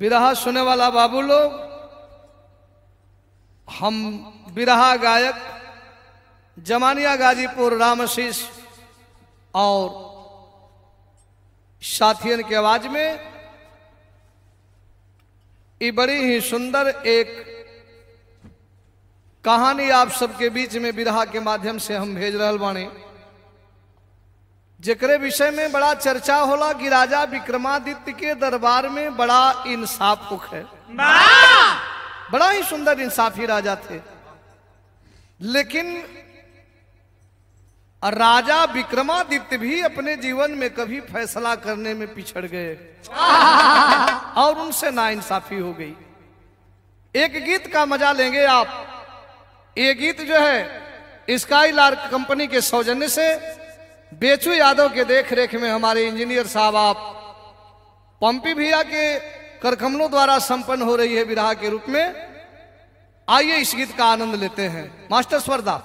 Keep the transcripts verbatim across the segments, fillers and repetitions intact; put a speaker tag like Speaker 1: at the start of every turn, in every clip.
Speaker 1: बिरहा सुने वाला बाबू लोग, हम बिरहा गायक जमानिया गाजीपुर रामशीष और साथियन की आवाज में ये बड़ी ही सुंदर एक कहानी आप सबके बीच में बिरहा के माध्यम से हम भेज रहल बानी, जेकरे विषय में बड़ा चर्चा होला कि राजा विक्रमादित्य के दरबार में बड़ा इंसाफ है। बड़ा ही सुंदर इंसाफी राजा थे, लेकिन राजा विक्रमादित्य भी अपने जीवन में कभी फैसला करने में पिछड़ गए और उनसे नाइंसाफी हो गई। एक गीत का मजा लेंगे आप। ये गीत जो है स्काईलार्क कंपनी के सौजन्य से बेचू यादव के देख रेख में हमारे इंजीनियर साहब आप पंपी भैया के करकमलों द्वारा संपन्न हो रही है बिरहा के रूप में। आइए इस गीत का आनंद लेते हैं। मास्टर स्वरदा।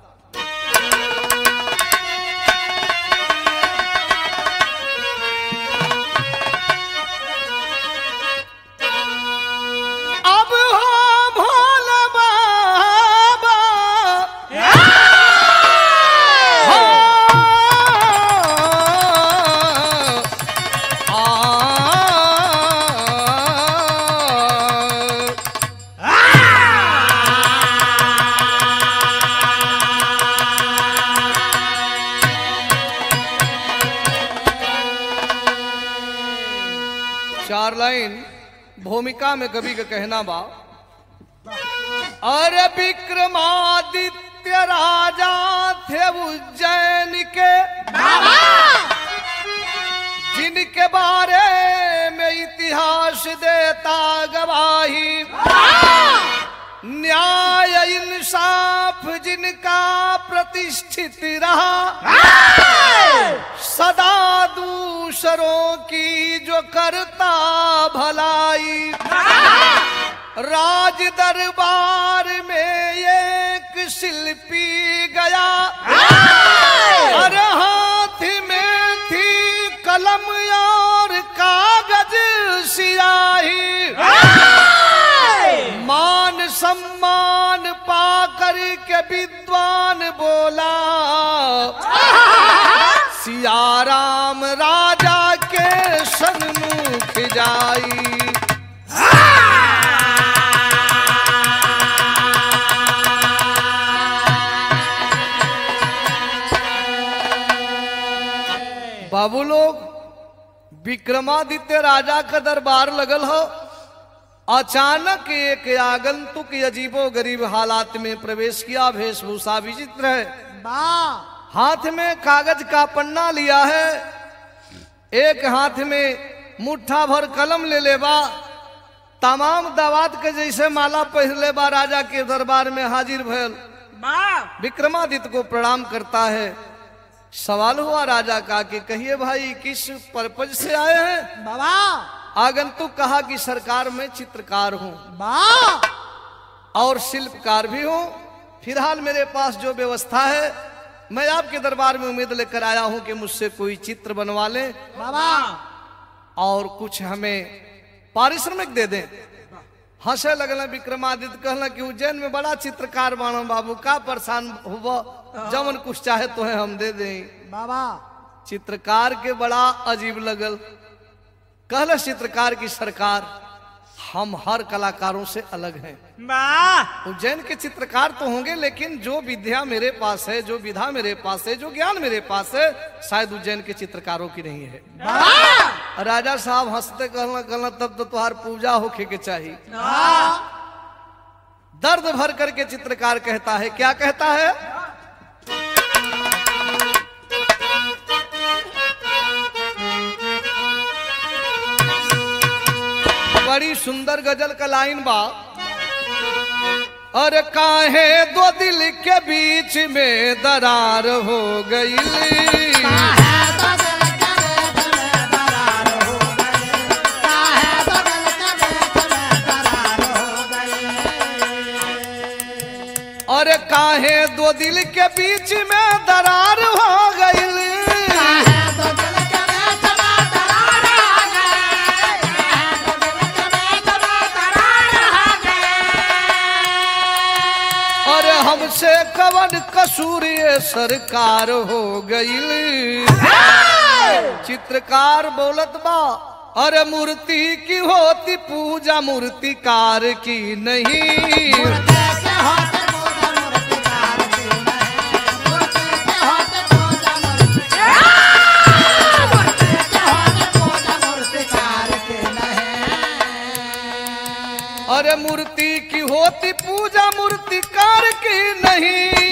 Speaker 1: चार लाइन भूमिका में कवि का कहना बा, अरे विक्रमादित्य राजा थे उज्जैन के, जिनके बारे में इतिहास देता गवाही, न्याय इंसाफ जिनका प्रतिष्ठित रहा, सदा दूसरों की जो करता भलाई, राज दरबार में एक शिल्पी गया, अरे हाथ में थी कलम और कागज सियाही, मान सम्मान पाकर के विद्वान बोला, सिया राम राजा के सन्मुख जाई। बाबू लोग, विक्रमादित्य राजा का दरबार लगल हो। अचानक एक आगंतुक अजीबो गरीब हालात में प्रवेश किया। वेशभूषा विचित्र है, हाथ में कागज का पन्ना लिया है, एक हाथ में मुट्ठा भर कलम ले लेबा, तमाम दावात के जैसे माला पहले बा, राजा के दरबार में हाजिर भयल। विक्रमादित्य को प्रणाम करता है। सवाल हुआ राजा का कि कहिए भाई किस पर्पज से आए हैं? बाबा आगंतुक कहा कि सरकार मैं चित्रकार हूँ और शिल्पकार भी हूँ। फिलहाल मेरे पास जो व्यवस्था है, मैं आपके दरबार में उम्मीद लेकर आया हूं कि मुझसे कोई चित्र बनवा ले बाबा और कुछ हमें पारिश्रमिक दे दें। हंसे लगल विक्रमादित्य, कहला कि उज्जैन में बड़ा चित्रकार बानो बाबू, का परेशान हुआ, जमन कुछ चाहे तो है हम दे दें बाबा। चित्रकार के बड़ा अजीब लगल। कहला चित्रकार की सरकार, हम हर कलाकारों से अलग हैं। उज्जैन के चित्रकार तो होंगे, लेकिन जो विद्या मेरे पास है, जो विधा मेरे पास है, जो ज्ञान मेरे पास है, शायद उज्जैन के चित्रकारों की नहीं है। राजा साहब हंसते कहना कहना तब तो तुम्हार पूजा होके के चाहिए। दर्द भर करके चित्रकार कहता है, क्या कहता है? बड़ी सुंदर गजल का लाइन बा, और काहे दो दिल के बीच में दरार हो गई, और काहे दो दिल के बीच में दरार हो गई, हमसे कवन कसूर ये सरकार हो गई। चित्रकार बोलत बा अरे मूर्ति की होती पूजा मूर्तिकार की नहीं। अरे मूर्ति की होती पूजा मूर्तिकार की नहीं।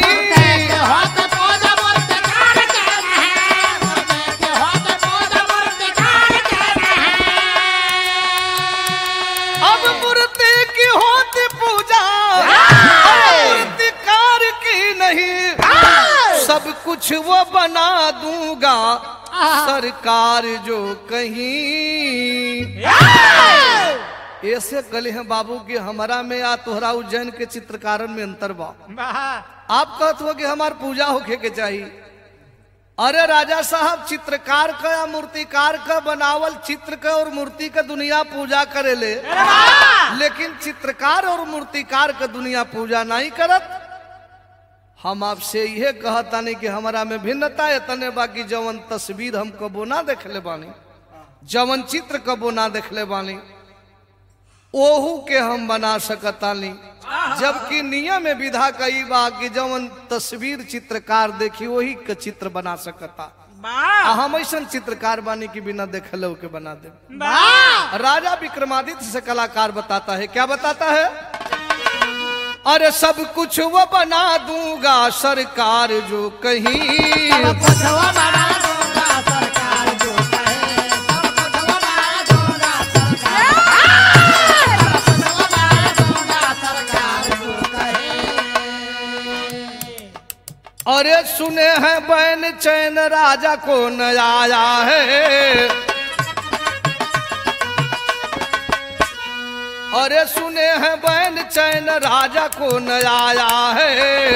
Speaker 1: अब मूर्ति की होती पूजा मूर्तिकार की नहीं। सब कुछ वो बना दूंगा सरकार जो कहीं। ऐसे कले हैं बाबू कि हमारा में या तोहरा उज्जैन के चित्रकारन में अंतर बा। आप कहते हो कि हमार पूजा होके के चाहिए। अरे राजा साहब चित्रकार का या मूर्तिकार का बनावल चित्र का और मूर्ति का दुनिया पूजा करे ले, लेकिन चित्रकार और मूर्तिकार का दुनिया पूजा नहीं करत। हम आपसे यह कहता नहीं कि हमारा में भिन्नता इतने बाकी जवन तस्वीर हम कबो ना देख ले बानी, जवन चित्र कबो ना देख ले बानी, ओहू के हम बना सकतानी। जबकि नियम में विधा कई बा कि जवन तस्वीर चित्रकार देखी वही का चित्र बना सकता। हम ऐसा चित्रकार बानी की बिना देखले के बना दे। राजा विक्रमादित्य से कलाकार बताता है, क्या बताता है? अरे सब कुछ वो बना दूंगा सरकार जो कहीं। सब कुछ वो बना दूंगा सरकार जो कहीं। सब कुछ वो बना दूंगा सरकार जो कहीं। अरे सुने हैं बैन चैन राजा को न आया है। अरे सुने हैं बैन चैन राजा को न आया है।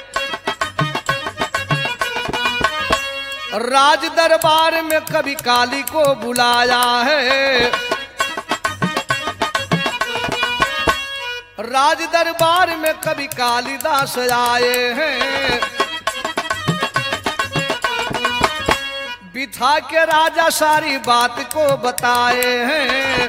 Speaker 1: राज दरबार में कभी काली को बुलाया है। राज दरबार में कभी कालिदास आए हैं। बिठा के राजा सारी बात को बताए हैं।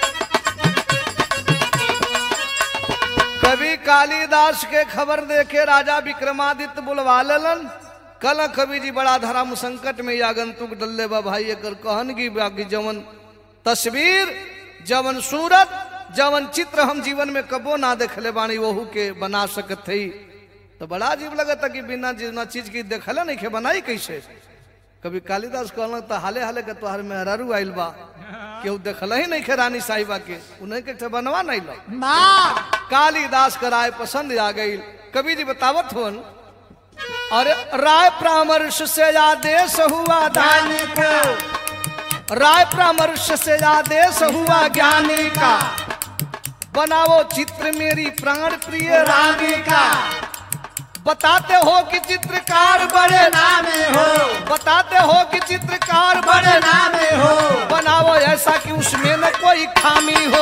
Speaker 1: कभी कालिदास के खबर देके राजा विक्रमादित्य बुलवा लेलन। कल कवि जी बड़ा धर्म संकट में आगंतुक डल्ले बा भाई एकर कहन की बाकी जवन तस्वीर जवन सूरत जवन चित्र हम जीवन में कबो ना देखले बानी वहू के बना सकत थी। तो बड़ा अजीब लगता कि बिना जितना चीज की देखले नहीं के बनाई कैसे। कभी कालिदास कहलन तो हाले हाले के तोहर में हरारू आइल बा केहू देखल ही नहीं खे रानी साहिबा के उन्हें के बनवा नहीं लो। कालिदास का राय पसंद आ गई। कवि जी बतावत हुन अरे राय परामर्श से आदेश हुआ दानी को। राय परामर्श से आदेश हुआ ज्ञानी का। बनाओ चित्र मेरी प्राण प्रिय रानी का। बताते हो कि चित्रकार बड़े नामे हो। बताते हो कि चित्रकार बड़े नामे हो। बनाओ ऐसा कि उसमें न कोई खामी हो।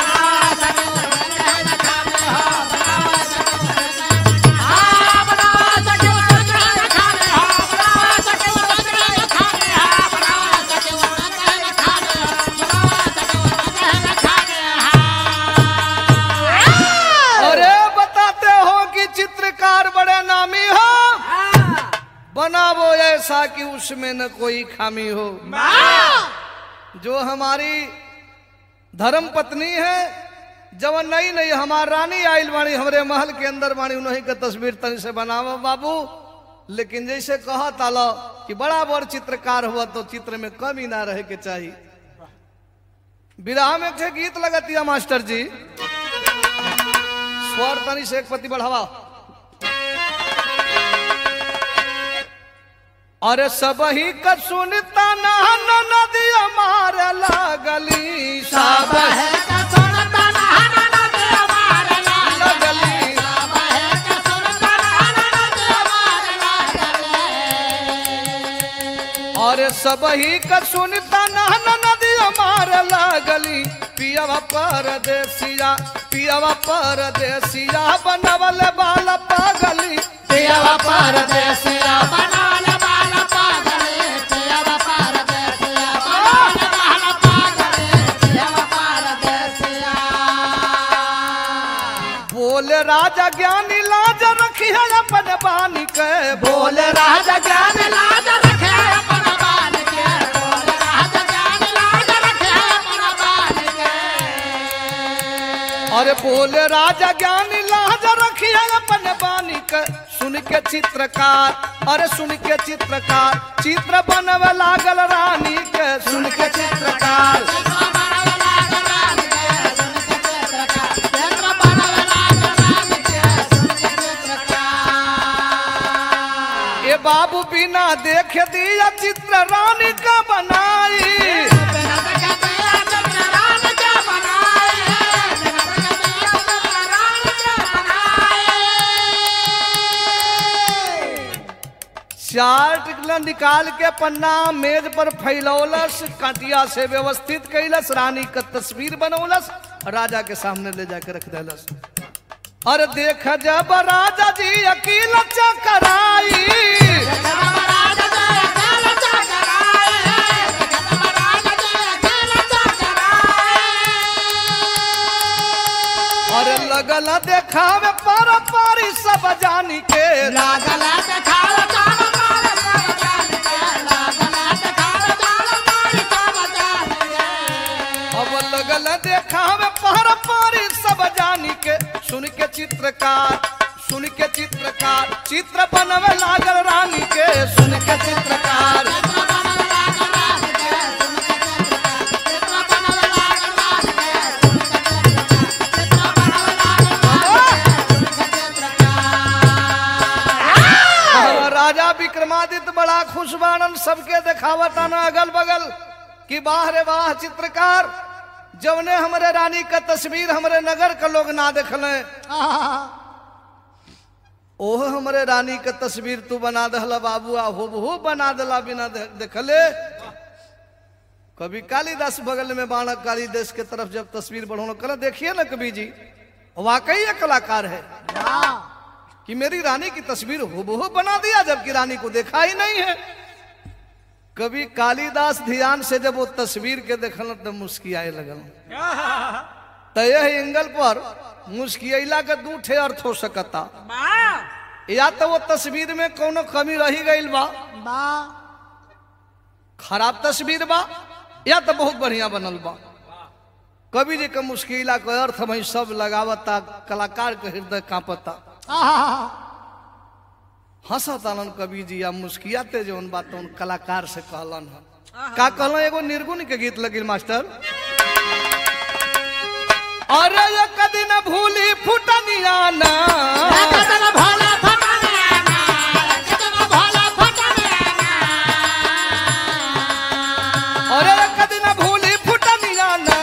Speaker 1: अरे बताते हो कि चित्रकार बड़े नामी हो। बनाओ ऐसा कि उसमें न कोई खामी हो। जो हमारी धर्म पत्नी है जवन नहीं नहीं हमार रानी आइल बाणी हमरे महल के अंदर बाणी उन्हीं का तस्वीर तनी से बनावा बाबू। लेकिन जैसे कहा ताला कि बड़ा बड़ चित्रकार हुआ तो चित्र में कमी ना रहे के चाहिए। विराह में एक गीत लगतिया मास्टर जी स्वर तनी से एक पति बढ़ावा। अरे सब ही का सुनता नहन नदी मारे लागली। सब है का सुनता नहन नदी मारे लागली। सब है का सुनता नहन नदी मारे लागली। अरे सब ही का सुनता नहन नदी मारे लागली। पियवा परदेसिया पियवा परदेसिया बनवल बाल पागली
Speaker 2: पियवा परदेसिया बनवल बाल पागली पियवा परदेसिया बनवल बाल पागली पियवा परदेसिया।
Speaker 1: बोले राजा ज्ञानी लाज रखी है अपन बानी के
Speaker 2: बोले राजा ज्ञान लाज रखे अपन बानी के बोले राजा ज्ञान लाज रखे अपन बानी के।
Speaker 1: अरे बोले राजा ज्ञानी लाज रखी है अपन बानी के सुन के चित्रकार अरे सुन के चित्रकार चित्र बनवे लागल रानी के सुन के चित्रकार ये बाबू बिना देखे दिया चित्र रानी का बनाई चार टिकला निकाल के पन्ना मेज पर फैलौलस काटिया से व्यवस्थित कैलस रानी का तस्वीर बनौलस राजा के सामने ले जाकर रख देलस। अरे देख जब राजा जी अकील चकराई अरे लगल देखावे पर पारी सब जानी के
Speaker 2: लागल देखावे पर पारी सब जानी के लागल देखावे पर पारी सब जानी के।
Speaker 1: अब लगल देखावे पर पारी सब जानी के सुन के चित्रकार सुन के चित्रकार चित्र बनवे लागल रानी के सुन के चित्रकार राजा विक्रमादित्य बड़ा खुश बानन सबके देखावत आना अगल बगल कि वाह रे वाह चित्रकार जवने हमरे रानी का तस्वीर हमरे नगर का लोग ना देखले ओह हमरे रानी का तस्वीर तू बना दहला बाबू आ हो बना दला बिना देखले। कभी कालिदास बगल में बाणक कालिदास के तरफ जब तस्वीर बढ़ोना कर देखिए ना कवि जी वाकई ये कलाकार है कि मेरी रानी की तस्वीर हुबहू बना दिया जबकि रानी को देखा ही नहीं है। कभी कालिदास ध्यान से जब वो तस्वीर के देखल तो मुस्कियाए लगल तो यह एंगल पर मुस्कियाला का दू ठे अर्थ हो सकता या तो वो तस्वीर में कोनो कमी रही गई बा खराब तस्वीर बा या तो बहुत बढ़िया बनल बा। कवि जी का मुस्किला का अर्थ भाई सब लगावता कलाकार के हृदय कांपता हंसतालन कवि जी या मुस्कियाते जो उन बात उन कलाकार से कहलन है का कहलन एगो निर्गुण के गीत लगिल मास्टर। अरे एक दिन भूली फुटनिया ना अरे एक दिन भूली फुटनिया ना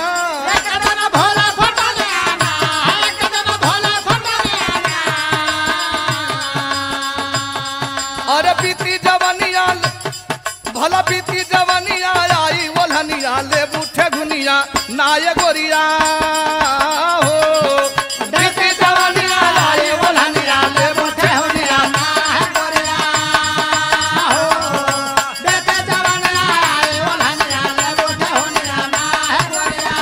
Speaker 1: अरे बीती जवनिया भला बीती जवनिया आई ओल्हनिया ले बूठे घुनिया नाय गोरिया हो बीती जवनिया आई ओल्हनिया ले बूठे घुनिया नाय गोरिया
Speaker 2: हो बेटे जवनिया आई ओल्हनिया ले बूठे घुनिया नाय गोरिया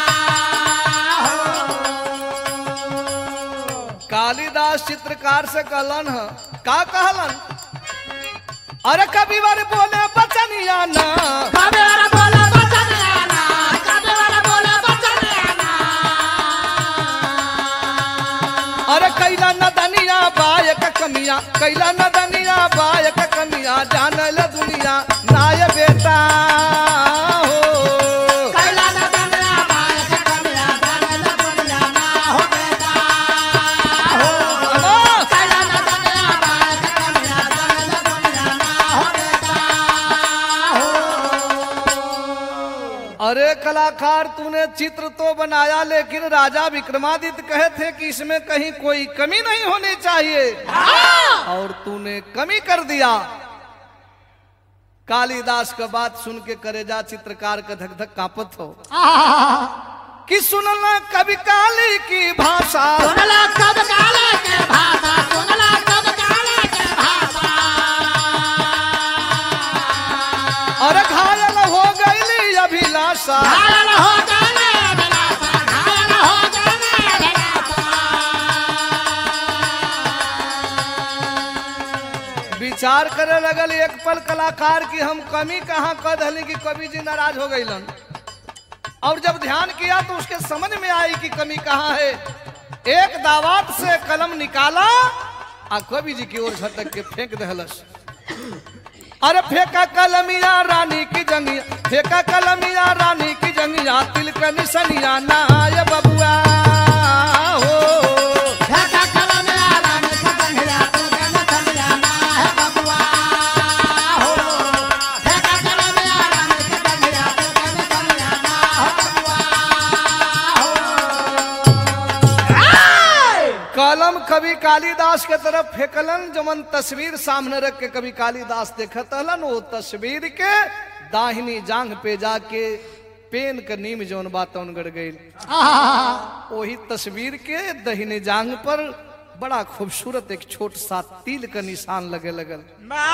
Speaker 2: हो।
Speaker 1: कालिदास चित्रकार से कहलन है का कहलन अरे कभी बार बोले बचनिया ना
Speaker 2: कभी बार बोले बचनिया ना कभी बार बोले बचनिया ना
Speaker 1: अरे कैला नदनिया बायक कमिया कैला नदनिया बायक कमिया जानल दुनिया नाय बेटा हो
Speaker 2: कैला नदनिया बायक कमिया जानल दुनिया ना हो बेटा हो कैला नदनिया बायक कमिया जानल दुनिया ना हो बेटा हो।
Speaker 1: अरे कलाकार तूने चित्र तो बनाया लेकिन राजा विक्रमादित्य कहे थे कि इसमें कहीं कोई कमी नहीं होनी चाहिए और तूने कमी कर दिया। कालिदास का बात सुन के करेजा चित्रकार का धक धक कांपत हो कि सुनला कवि काली की भाषा,
Speaker 2: सुनला कब काले के भाषा, सुनला कब काले के भाषा।
Speaker 1: और घायल हो गई अभिलाषा,
Speaker 2: घायल हो जाने अभिलाषा, घायल हो जाने अभिलाषा।
Speaker 1: विचार करे लगल एक पल कलाकार की हम कमी कहाँ कह दहली कि कवि जी नाराज हो गईलन। और जब ध्यान किया तो उसके समझ में आई कि कमी कहाँ है। एक दावात से कलम निकाला और कवि जी की ओर झटक के फेंक दहलस। अरे फेंका कलमिया रानी की जंगिया, फेंका कलमिया रानी की जंगिया, तिल का निसनिया नाय बबुआ हो।
Speaker 2: फेंका कलमिया रानी की जंगिया, तिल का निसनिया नाय बबुआ हो। फेंका कलमिया रानी की जंगिया, तिल का निसनिया नाय बबुआ हो।
Speaker 1: कलम कवि कालिदास के तरफ फेंकलन। जमन तस्वीर सामने रख के कवि कालिदास देखत हलन, वो तस्वीर के दाहिनी जांग पे जाके पेन के नीम जौन बातौन गड़ गई। वही तस्वीर के दाहिनी जांग पर बड़ा खूबसूरत एक छोट सा तिल का निशान लगे लगल।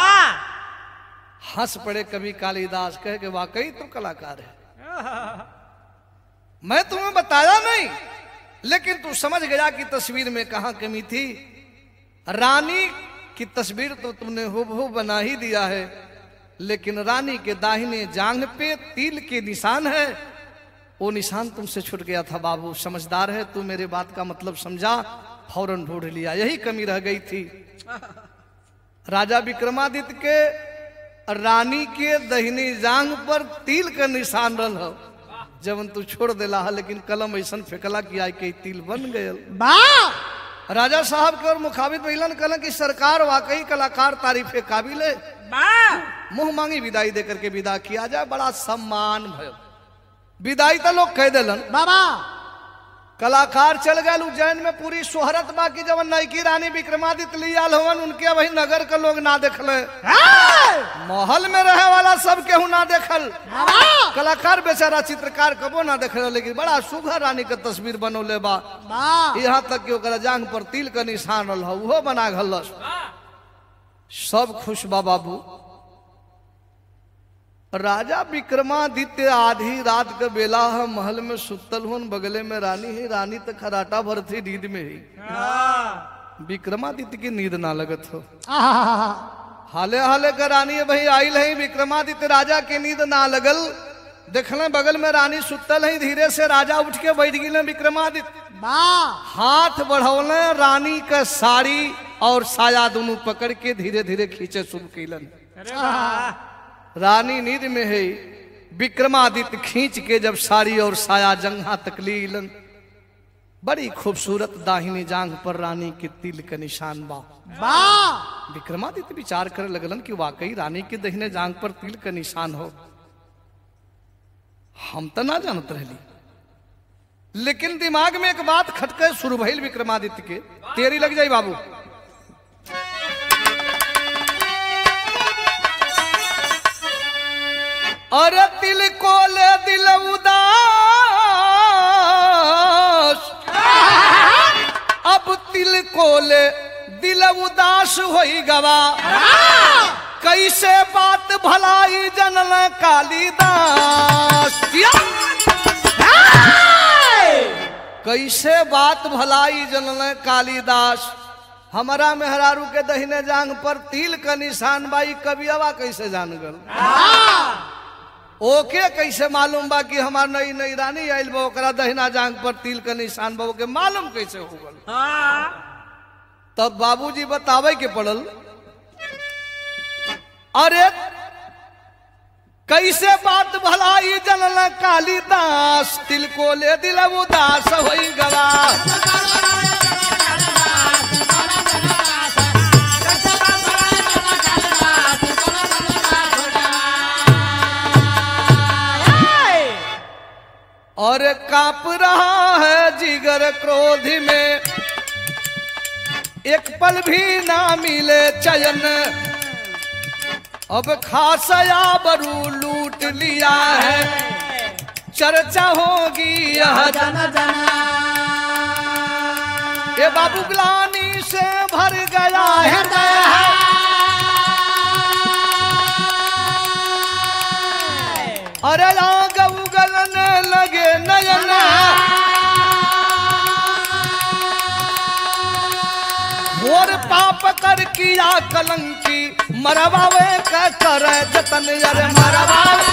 Speaker 1: हंस पड़े कवि कालिदास, कहे कि वाकई तो कलाकार है, मैं तुम्हें बताया नहीं, लेकिन तू समझ गया कि तस्वीर में कहां कमी थी। रानी की तस्वीर तो तुमने हूबहू बना ही दिया है, लेकिन रानी के दाहिने जांघ पे तिल के निशान है, वो निशान तुमसे छूट गया था बाबू। समझदार है तू, मेरे बात का मतलब समझा, फौरन ढूंढ लिया, यही कमी रह गई थी। राजा विक्रमादित्य के रानी के दाहिनी जांघ पर तिल का निशान रहा, जब तू छोड़ देला है, लेकिन कलम ऐसा फेंकला कि आई के तिल बन गए। राजा साहब के और मुखाबित महिलन कहलन कि सरकार वाकई कलाकार तारीफे काबिल है, मुंह मांगी विदाई देकर के विदा किया जाए। बड़ा सम्मान भयो। विदाई तो लोग कह दिलन,
Speaker 2: बाबा
Speaker 1: कलाकार चल गए उज्जैन में, पूरी शोहरत बाकी जब नईकी रानी विक्रमादित्य लियाल हवन, उनके वही नगर के लोग ना देखले, महल में रहे वाला सब केहू ना देखल, कलाकार बेचारा चित्रकार कबो ना देखल, लेकिन बड़ा सुघर रानी के तस्वीर बनौले बा। यहाँ तक कि ओकरा जांघ पर तिल का निशान रहा, वो बना घलस। सब खुश बा बाबू। राजा विक्रमादित्य आधी रात के बेला है, महल में सुतल हुन, बगले में रानी है, रानी तो खराटा भर थी नींद में ही। विक्रमादित्य की नींद ना लगत हो, हाले हाले का रानी है भाई आई है। विक्रमादित्य राजा की नींद ना लगल, देखले बगल में रानी सुतल है, धीरे से राजा उठ के बैठ गए। विक्रमादित्य हाथ बढ़ौले, रानी का साड़ी और साया दोनों पकड़ के धीरे धीरे खींचे शुरू कैलन। रानी नींद में है, विक्रमादित्य खींच के जब साड़ी और साया जंघा तक लीलन, बड़ी खूबसूरत दाहिनी जांघ पर रानी के तिल का निशान बा। विक्रमादित्य विचार करे लगलन कि वाकई रानी के दाहिने जांघ पर तिल का निशान हो, हम तो ना जानत रहली। लेकिन दिमाग में एक बात खटके शुरू भइल विक्रमादित्य के, तेरी लग जाई बाबू। अरे तिल को ले दिल उदास, अब तिल को ले दिल उदास होई गवा, कैसे बात भलाई जनल कालिदास। कैसे बात भलाई जनल कालिदास, हमारा मेहरारू के दहिने जांग पर तिल का निशान बाई, कवियावा कैसे जान गल, ओके कैसे मालूम बा कि हमार नई नई रानी आयल बा, ओकरा दहिना जांग पर तिल का निशान बा, ओके मालूम कैसे हो गल। तब बाबूजी बतावे के पड़ल, अरे कैसे बात भलाई जनल कालिदास, तिल को ले दिल उदास होई गवा। और कांप रहा है जिगर क्रोध में, एक पल भी ना मिले चयन, अब खासया बरू लूट लिया है, चर्चा होगी यह
Speaker 2: जन जन
Speaker 1: ये बाबू ग्लानी से भर गया हृदय अरे आग उगलने लगे नयन और पाप कर किया कलंकी मरवावे का कर जतन अरे मरवावे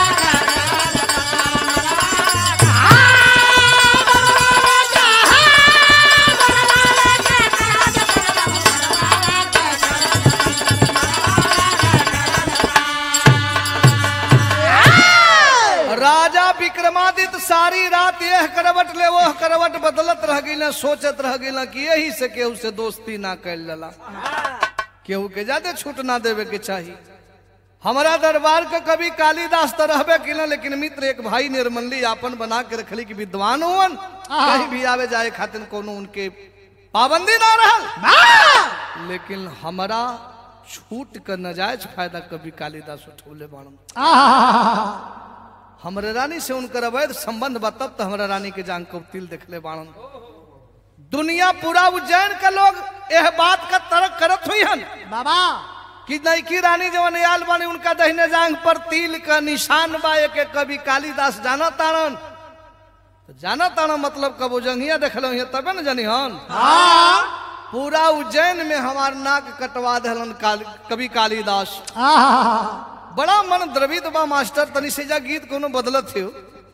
Speaker 1: राजा विक्रमादित्य सारी रात यह करवट ले वह करवट बदलत रह गई सोचत रह गई कि यही से केहू से दोस्ती ना कैल जाला केहू के ज्यादा छूट ना देवे के चाहिए हमारा दरबार के कभी कालिदास तो रहबे कि ना लेकिन मित्र एक भाई निर्मली आपन बना के रखली कि विद्वान हुवन कहीं भी आवे जाए खातिर कोनो उनके पाबंदी ना रहल लेकिन हमारा छूट का नाजायज फायदा कभी कालिदास उठौले बाणन हमरे रानी से उनकर अवैध संबंध बा तब तो हमारा रानी के जान को तिल देखले बाणन दुनिया पूरा उज्जैन के लोग यह बात का तर्क करत हुई हन
Speaker 2: बाबा
Speaker 1: कि नईकी रानी जवन आयल बानी उनका दहिने जांग पर तिल का निशान बा के कभी कालिदास जाना तारन तो जाना तारन मतलब कब जंगिया देखल तबे न जानी हन पूरा उज्जैन में हमार नाक कटवा दहलन काली, कभी कालिदास बड़ा मन द्रवित बा मास्टर तनी से जा गीत कोनो बदलत थियो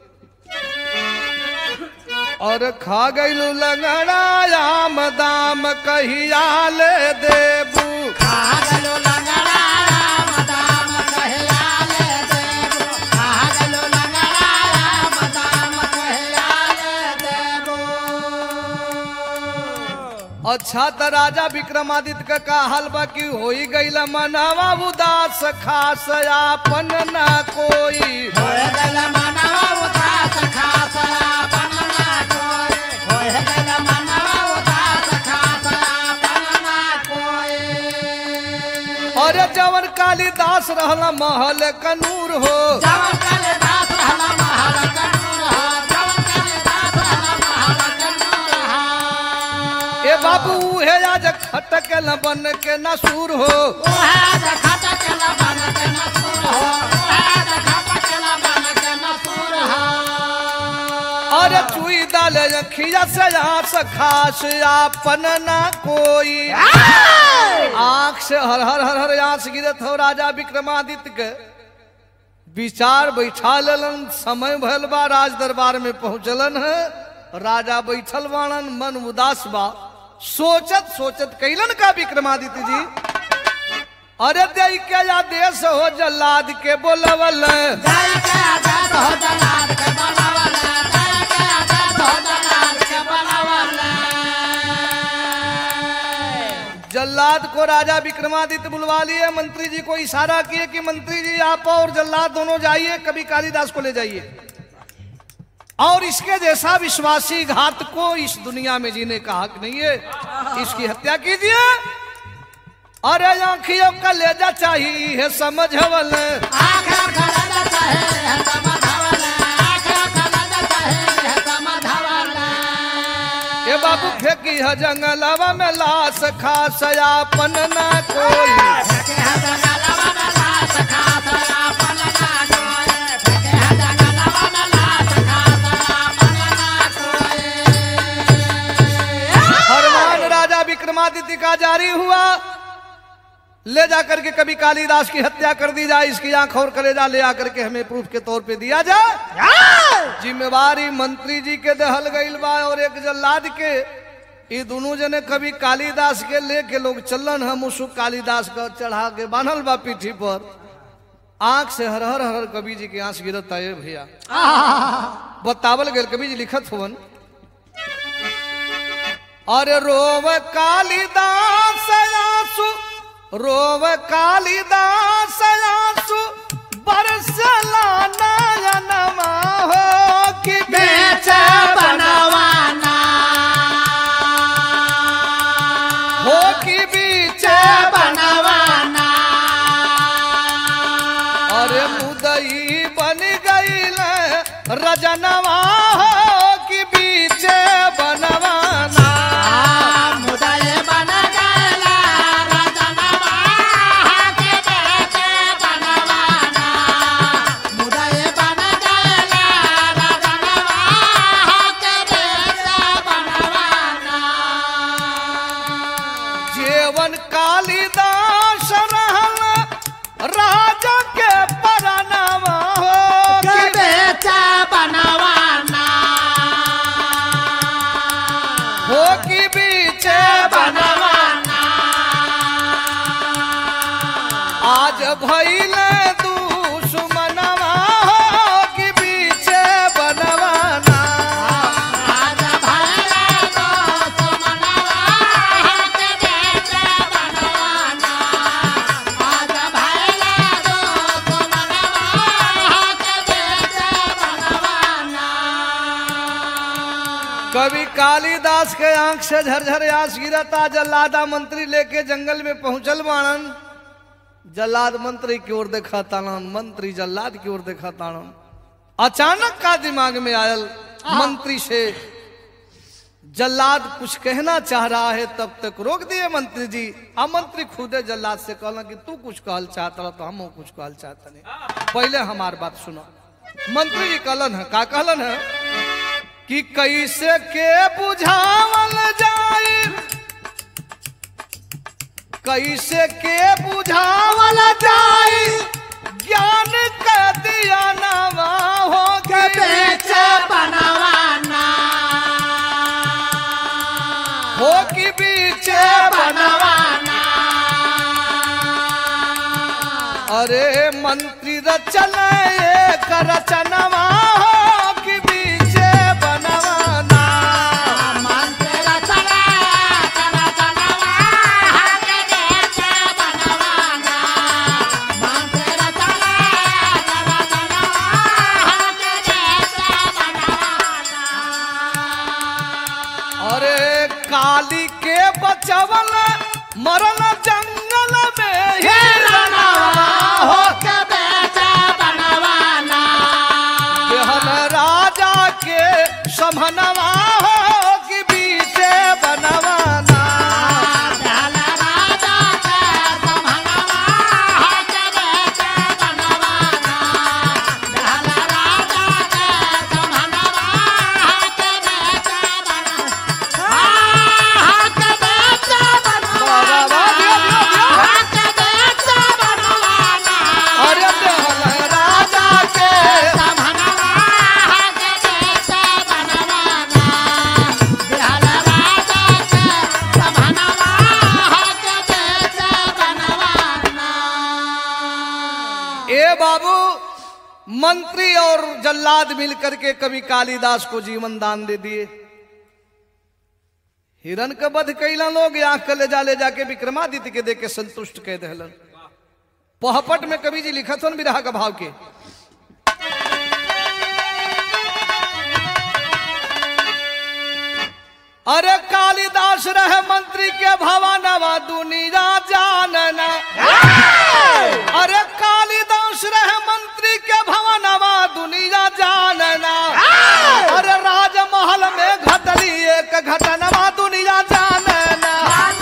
Speaker 1: और खा गईलू लगड़ा आम दाम कहिया ले देबू
Speaker 2: खा गलो लगड़ा आम दाम कहिया ले देबू खा गलो लगड़ा आम दाम कहिया ले देबू
Speaker 1: अच्छा त राजा विक्रमादित्य का का हाल बा कि होई गईला मनावा उदास खास आपन ना कोई
Speaker 2: होए गला मनावा उदास खास आपन ना कोई होए गला मनावा उदास खास आपन ना कोई
Speaker 1: और जवन कालिदास रहला महल कनूर हो
Speaker 2: जवन कालिदास रहला महल कनूर हो जवन कालिदास रहला महल कनूर हो
Speaker 1: ए बाबू हे आज खटक न बन के नसूर हो
Speaker 2: ओहे आज खटक न बन के नसूर हो ओहे आज खटक न बन के नसूर हो
Speaker 1: और चुई डाल अखिया से आस खास आपन ना कोई आंख से हर हर हर हर आंस गिरत हो राजा विक्रमादित्य के विचार बैठा लेलन समय भल बा राज दरबार में पहुंचलन है राजा बैठल बाणन मन उदास बा सोचत सोचत कैलन का विक्रमादित्य जी अरे दई के आदेश हो जल्लाद के बोलवल
Speaker 2: जय के आजाद हो जलाद के बनावल जय के आजाद हो जलाद के बनावल
Speaker 1: जल्लाद को राजा विक्रमादित्य बुलवा लिए मंत्री जी को इशारा किए कि मंत्री जी आप और जल्लाद दोनों जाइए कभी कालिदास को ले जाइए और इसके जैसा विश्वासी घात को इस दुनिया में जीने का हक नहीं है इसकी हत्या कीजिए अरे आंखियों का लेजा चाहिए समझवल
Speaker 2: आंखों का लेजा चाहिए समझवल आंखों का लेजा चाहिए समझवल
Speaker 1: ये बाबू फेंकी है जंगलवा में लाश खास आपन ना कोई
Speaker 2: फेंकी है जंगलवा में लाश खास आपन ना कोई फेंकी है जंगलवा में लाश खास आपन ना कोई
Speaker 1: फरमान राजा विक्रमादित्य का जारी हुआ ले जाकर के कभी कालिदास की हत्या कर दी जाए इसकी आंख और कलेजा ले आकर के हमें प्रूफ के तौर पे दिया जाए जिम्मेवारी मंत्री जी के दहल गईल बा और एक जल्लाद के ये दोनों जने कभी कालिदास के लेके लोग चलन हम मुसुक कालिदास का चढ़ा के बांधल बा पीठी पर आंख से हर हर हर कवि जी के आंस गिरता है भैया बतावल गए कवि जी लिखत हुवन अरे रोव कालिदास आंसू रोव कालिदास आंसू बरसला नयनमा हो कि
Speaker 2: बेच बनवाना
Speaker 1: हो कि बीच
Speaker 2: बनवाना
Speaker 1: अरे मुदई बन गईल सजनवा हो कि बीचे बनवाना
Speaker 2: मुदय बन गैला रजनवा के बेटे बनवाना मुदय बन गैला रजनवा के बेटे बनवाना
Speaker 1: जेवन कालिदास रहल राजा के परनवा हो
Speaker 2: के बेटे बनवाना
Speaker 1: हो कि बीचे बनवाना आज भइले दुश्मनवा हो कि बीचे बनवाना
Speaker 2: आज भैला दुश्मनवा के बेटे बनवाना आज भैला दुश्मनवा के बेटे बनवाना
Speaker 1: कवि कालिदास के आंख से झरझर आंस गिरता। जल्लादा मंत्री लेके जंगल में पहुंचल बाणन। जल्लाद मंत्री की ओर देखा ताड़न, मंत्री जल्लाद की ओर देखा ताड़न। अचानक का दिमाग में आयल मंत्री से जल्लाद कुछ कहना चाह रहा है, तब तक रोक दिए मंत्री जी। अब मंत्री खुदे जल्लाद से कहला कि तू कुछ कहल चाहता रहा तो हम कुछ कहल चाहता नहीं, पहले हमार बात सुनो। मंत्री जी कहलन है का कहलन है कि कैसे के बुझावल जाए कैसे के बुझावल जाए ज्ञान का दिया नवा हो
Speaker 2: के बेटे बनवाना
Speaker 1: हो कि बीचे बनवाना। अरे मंत्री रचन एक रचनवा हो कि बीचे बनवाना
Speaker 2: मंत्र रचना रचनवा के बेटे बनवाना मंत्र रचना रचनवा के बेटे बनवाना
Speaker 1: अरे काली के बचवल मरल जंगल में हिरणवा
Speaker 2: हो के बेटे बनवाना
Speaker 1: केहन राजा के समनवा हो कि बीचे बनवाना
Speaker 2: दहल राजा के समनवा के बेटे बनवाना दहल राजा के समनवा के बेटे बनवाना के बेटे बनवाना के बेटे बनवाना
Speaker 1: अरे देहल राजा के
Speaker 2: समनवा के बेटे बनवाना दहल राजा के समनवा के बेटे बनवाना
Speaker 1: ए बाबू मंत्री और जल्लाद मिलकर के कवि कालिदास को जीवन दान दे दिए। हिरण के वध कैला लोग आंख के ले जा ले जाके विक्रमादित्य के देख के संतुष्ट कह दहलन। पोहपट में कवि जी लिखत हन विरह का भाव के अरे कालिदास रहे मंत्री के भवनवा दुनिया जानना अरे कालिदास रहे मंत्री के भवनवा दुनिया जानना अरे राजमहल में घटली एक घटनवा दुनिया जानना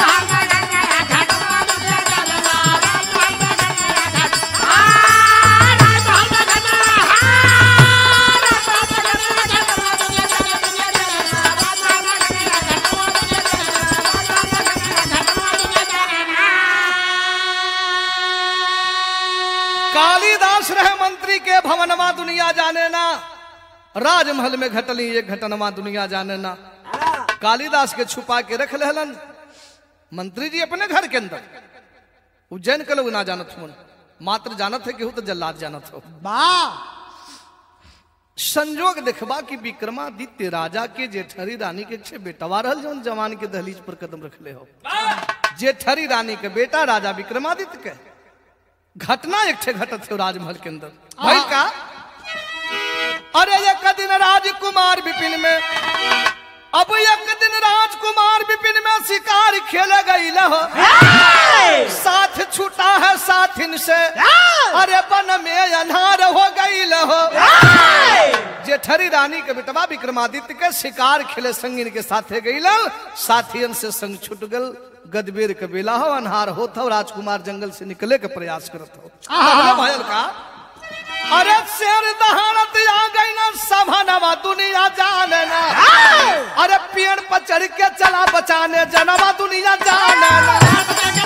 Speaker 1: कालिदास रहे मंत्री के भवनवा दुनिया जाने ना राजमहल में घटली एक घटनवा दुनिया जाने ना। कालिदास के छुपा के रख लेहलन मंत्री जी अपने घर के अंदर। उज्जैन के लोग ना जानत हो, मात्र जानत है केहू तो जल्लाद जानत हो। संजोग देखबा कि विक्रमादित्य राजा के जेठरी रानी के छे बेटवा रहल जौन जवान के दहलीज पर कदम रखले हो। जेठरी रानी के बेटा राजा विक्रमादित्य के घटना एक ठे घटत है राजमहल के अंदर। भाई का अरे एक दिन राजकुमार विपिन में अब एक दिन राजकुमार विपिन में शिकार खेले गई हो। साथ छूटा है साथिन से अरे वन में अन्हार हो गई हो। जे ठरी रानी के बेटवा विक्रमादित्य के शिकार खेले संगिन के साथे गईला, साथियन से संग छुट गल। गदबेर के बेला हो, अनहार होत हो, राजकुमार जंगल से निकले के प्रयास करत हो। भयल का अरे शेर दहाड़त आ गई ना, सभानवा दुनिया जाने ना। अरे पेड़ पर चढ़ के चला बचाने, जनवा दुनिया जाने ना।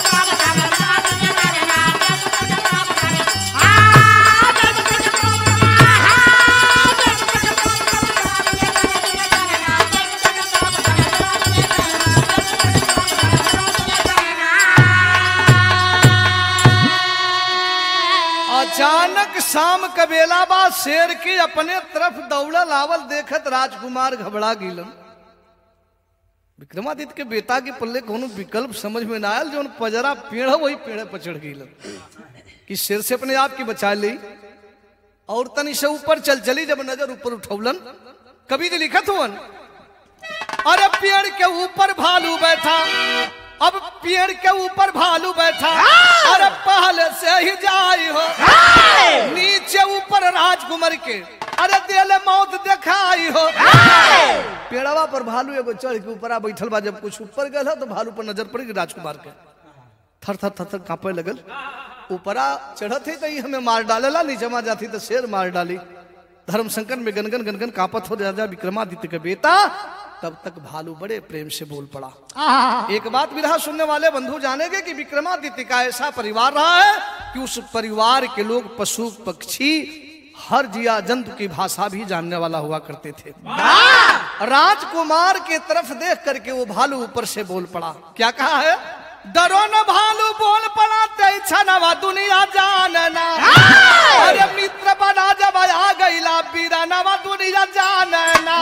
Speaker 1: अचानक शाम का बेला बाद शेर की अपने तरफ दौड़ल आवल देखत राजकुमार घबरा गिलन। विक्रमादित्य के बेटा के पल्ले कोनो विकल्प समझ में ना आयल, जो पजरा पेड़ है वही पेड़ पर चढ़ गिलन कि शेर से अपने आप की बचा ली। और तनी से ऊपर चल चली, जब नजर ऊपर उठौलन कवि जी लिखत हुवन, अरे पेड़ के ऊपर भालू बैठा, अब पेड़ के ऊपर भालू बैठा, अरे पहले से ही जाई हो, नीचे ऊपर राजकुमार के, अरे दिल मौत दिखाई हो। पेड़वा पर भालू एगो चढ़ के ऊपर बैठल बा, जब कुछ ऊपर गया तो भालू पर नजर पड़ी राजकुमार के, थर थर थर थर कांपे लगल। ऊपरा चढ़त ही तो हमें मार डालेला, नीचे मा जाती तो शेर मार डाली। धर्म संकट में गनगन गनगन कांपत हो राजा विक्रमादित्य के बेटा। तब तक भालू बड़े प्रेम से बोल पड़ा। एक बात विरहा सुनने वाले बंधु जानेंगे कि विक्रमादित्य का ऐसा परिवार रहा है कि उस परिवार के लोग पशु पक्षी हर जिया जंतु की भाषा भी जानने वाला हुआ करते थे। राजकुमार के तरफ देख करके वो भालू ऊपर से बोल पड़ा। क्या कहा है? डरो न भालू बोल पड़ा, तेछनवा दुनिया जानना। अरे मित्र बना जब आ गईला, बीरानवा दुनिया जानना।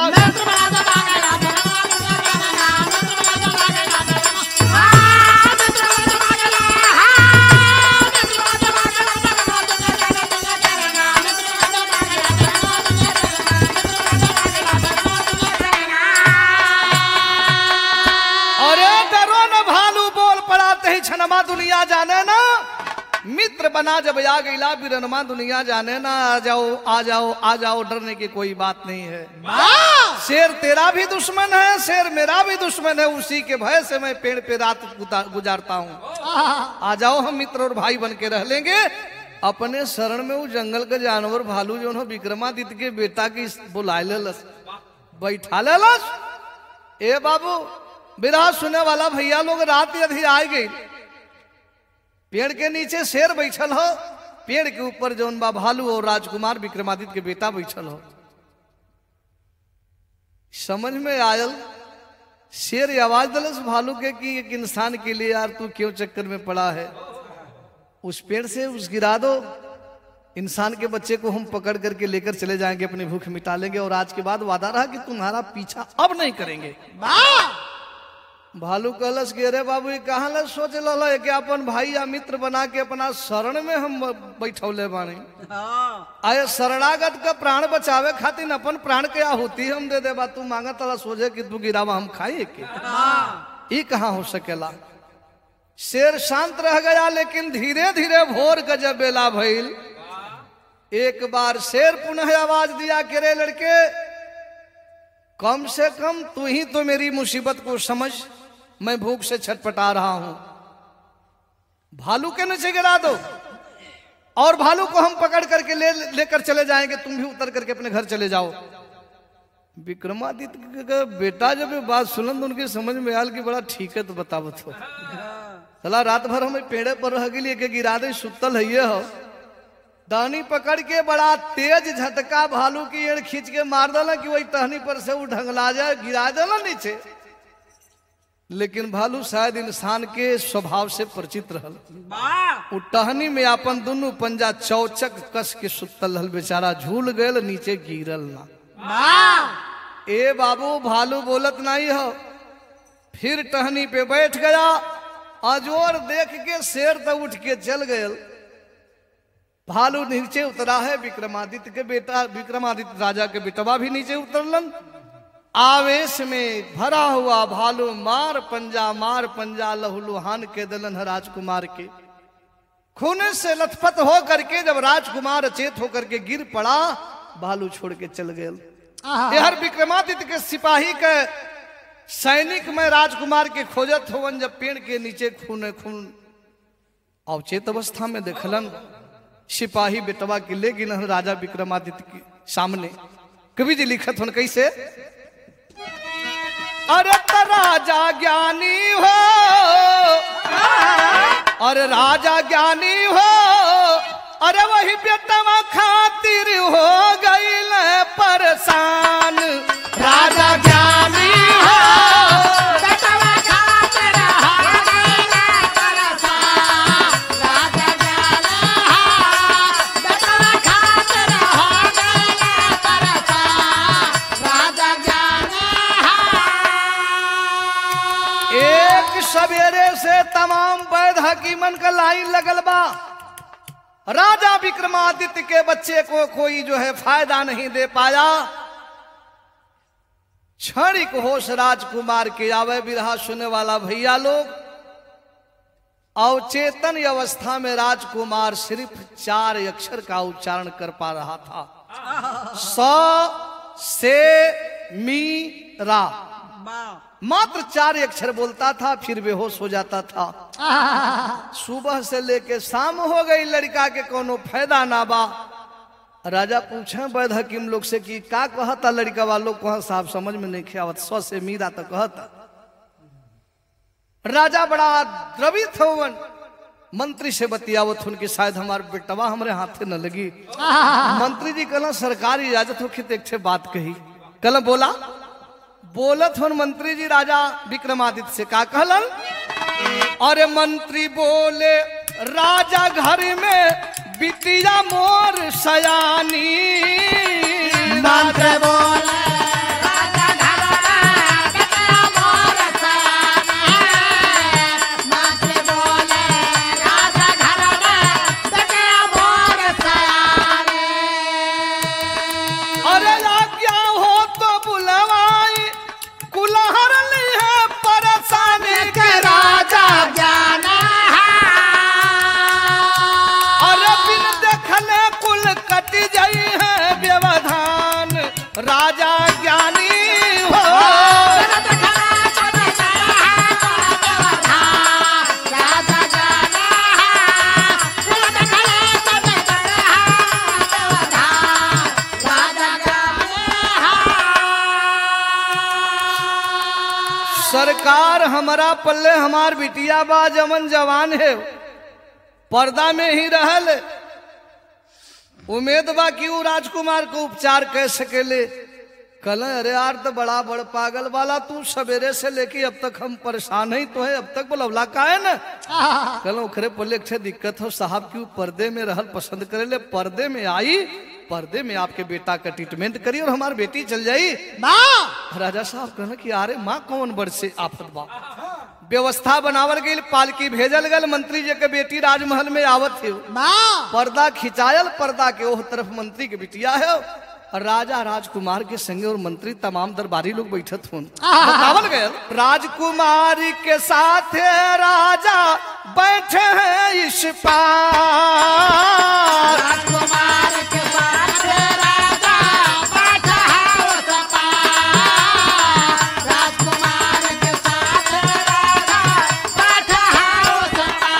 Speaker 1: छनमा दुनिया जाने ना, मित्र बना जब आ गईला, बिरनमा दुनिया जाने ना। आ जाओ आ जाओ आ जाओ, डरने की कोई बात नहीं है। शेर तेरा भी दुश्मन है, शेर मेरा भी दुश्मन है, उसी के भय से मैं पेड़ पे रात गुजारता हूँ। आ जाओ, हम मित्र और भाई बन के रह लेंगे। अपने शरण में वो जंगल का जानवर भालू जो है विक्रमादित्य के बेटा की बुला लेलस, बैठा लेलस। ए बाबू, बिरहा सुने वाला भैया लोग, रात यदि आ गई, पेड़ के नीचे शेर बैठल हो, पेड़ के ऊपर जौन बा भालू और राजकुमार विक्रमादित्य के बेटा बैठल हो। समझ में आयल, शेर आवाज दलस भालू के कि एक इंसान के लिए यार तू क्यों चक्कर में पड़ा है, उस पेड़ से उस गिरा दो, इंसान के बच्चे को हम पकड़ करके लेकर चले जाएंगे, अपनी भूख मिटा लेंगे, और आज के बाद वादा रहा कि तुम्हारा पीछा अब नहीं करेंगे। भालू कहलस कि अरे बाबू, कहाँ ल सोच लो कि अपन भाई या मित्र बना के अपना शरण में हम बैठौले बानी। आये शरणागत का प्राण बचावे खातिर अपन प्राण के आहुति हम दे दे। तू मांगा तला सोचे कि तू गिरावा हम खाए के, ये कहाँ हो सकेला। शेर शांत रह गया, लेकिन धीरे धीरे भोर का जब बेला भइल, एक बार शेर पुनः आवाज दिया कि रे लड़के, कम से कम तू ही तो मेरी मुसीबत को समझ, मैं भूख से छटपटा रहा हूं। भालू के नीचे गिरा दो और भालू को हम पकड़ करके ले लेकर चले जाएंगे, तुम भी उतर करके अपने घर चले जाओ। विक्रमादित्य का बेटा जब ये बात सुनन तो उनकी समझ में आयल कि बड़ा ठीक है, तो बतावत हो। चला रात भर हमें पेड़े पर रह गई, लेके गिरा दे, सुतल है ये हो। टहनी पकड़ के बड़ा तेज झटका भालू की एड़ खींच के मार डाला कि वही टहनी पर से वो ढंगला जाए, गिरा डाला नीचे। लेकिन भालू शायद इंसान के स्वभाव से परिचित रहल, वो टहनी में अपन दोनों पंजा चौचक कस के सुतल रहल, बेचारा झूल गयल, नीचे गिरल ना। ए बाबू, भालू बोलत नहीं हो, फिर टहनी पे बैठ गया। अजोर देख के शेर तो उठ के चल गयल। भालू नीचे उतरा है, विक्रमादित्य के बेटा विक्रमादित्य राजा के बेटवा भी नीचे उतरलन। आवेश में भरा हुआ भालू मार पंजा मार पंजा लहूलुहान के दलन है राजकुमार के। खून से लथपथ हो करके जब राजकुमार अचेत होकर के गिर पड़ा, भालू छोड़ के चल गए। यहर विक्रमादित्य के सिपाही के सैनिक में राजकुमार के खोजत होवन, जब पेड़ के नीचे खून खून अवचेत अवस्था में देखलन सिपाही बेटवा के ले गिन राजा विक्रमादित्य के सामने। कवि जी लिखत हन कैसे, अरे त राजा ज्ञानी हो, अरे राजा ज्ञानी हो, अरे वही बेटवा खातिर हो गईल परेशान। राजा ज्ञानी हो,
Speaker 2: बेटवा खातिर हो गईल परेशान। राजा ज्ञानी हो, बेटवा खातिर हो गईल परेशान। राजा ज्ञानी हो।
Speaker 1: एक सवेरे से तमाम वैद हकीमन का लाइन लगल बा। राजा विक्रमादित्य के बच्चे को कोई जो है फायदा नहीं दे पाया। क्षणिक होश राजकुमार के आवे बिरहा सुने वाला भैया लोग, अवचेतन अवस्था में राजकुमार सिर्फ चार अक्षर का उच्चारण कर पा रहा था, स से मी रा, मात्र चार अक्षर बोलता था, फिर बेहोश हो जाता था। सुबह से लेके शाम हो गई, लड़का के कोनो फायदा ना बा। राजा पूछे वैद हकीम लोग से कि का कहता लड़का वालों को, साहब समझ में नहीं आवत, सौ से मीरा तो कहता। राजा बड़ा द्रवित होवन, मंत्री से बतियावत उनके शायद हमारे बेटवा हमारे हाथे न लगी। मंत्री जी कहना सरकारी इजाजत हो कि एक बात कही। कल बोला बोलत हन मंत्री जी राजा विक्रमादित्य से का कहलन, अरे मंत्री बोले राजा घर में बिटिया मोर सयानी।
Speaker 2: मंत्री बोले राजा घर में बिटिया मोर सयानी। मंत्री बोले राजा घर में बिटिया मोर सयानी।
Speaker 1: अरे आज्ञा हो तो बुलवाई, कुलहर ली है परेशानी के राजा
Speaker 2: ज्ञान
Speaker 1: अरे बिन देखले कुल कट जाई है व्यवधान। राजा ज्ञानी हो,
Speaker 2: राजा ज्ञान
Speaker 1: सरकार हमारा पल्ले हमार बिटिया बा जमन जवान है, पर्दा में ही रहल। उम्मीद बा कि वो राजकुमार को उपचार कर सकेले। कल अरे यार तो बड़ा बड़ पागल वाला, तू सवेरे से लेके अब तक हम परेशान ही तो है, अब तक बोलवला का है ना। कल ओखरे पल्ले एक दिक्कत हो साहब, क्यों पर्दे में रहल पसंद करे ले, पर्दे में आई, पर्दे में आपके बेटा का ट्रीटमेंट करी और हमारी बेटी चल जाई। राजा साहब कहना कि अरे माँ कौन बड़ से आफत बा। व्यवस्था बनावल गई, पालकी भेजल गल, मंत्री जी के बेटी राजमहल में आवत है, पर्दा खिंचायल, पर्दा के ओह तरफ मंत्री के बिटिया है, और राजा राजकुमार के संगे और मंत्री तमाम दरबारी लोग बैठत हों। बतावल गए राजकुमारी के साथ राजा बैठे हैं इस पार।
Speaker 2: राजकुमार के साथ राजा बैठा है उस पार। राजकुमार के साथ राजा बैठा है उस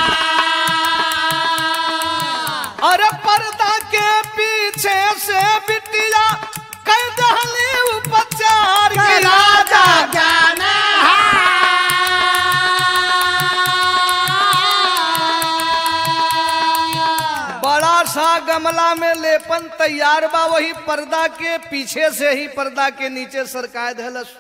Speaker 2: पार।
Speaker 1: अरे पर्दा के पीछे से बिटिया कह दहली उपचार की राजा
Speaker 2: ज्ञान
Speaker 1: बड़ा सा गमला में लेपन तैयार बा, वही पर्दा के पीछे से ही पर्दा के नीचे सरकाय धलस।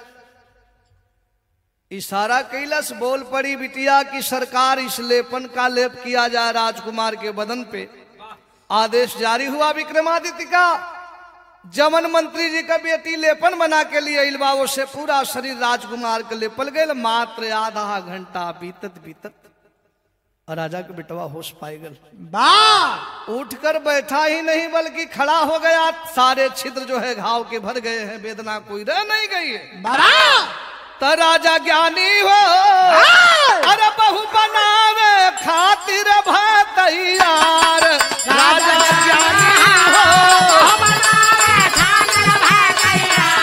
Speaker 1: इशारा कैलस, बोल पड़ी बिटिया की सरकार इस लेपन का लेप किया जाए राजकुमार के बदन पे। आदेश जारी हुआ विक्रमादित्य का, जमन मंत्री जी का बेटी लेपन बना के लिए इलबा से पूरा शरीर राजकुमार के लेपल गए। मात्र आधा घंटा बीतत बीतत राजा के बेटवा होश पाए गल। उठकर बैठा ही नहीं बल्कि खड़ा हो गया। सारे छिद्र जो है घाव के भर गए हैं, वेदना कोई रह नहीं गई है। तो राजा ज्ञानी हो, अरे बहु बनावे खातिर भय तैयार। राजा ज्ञानी हो,
Speaker 2: बनावे खातिर भय तैयार।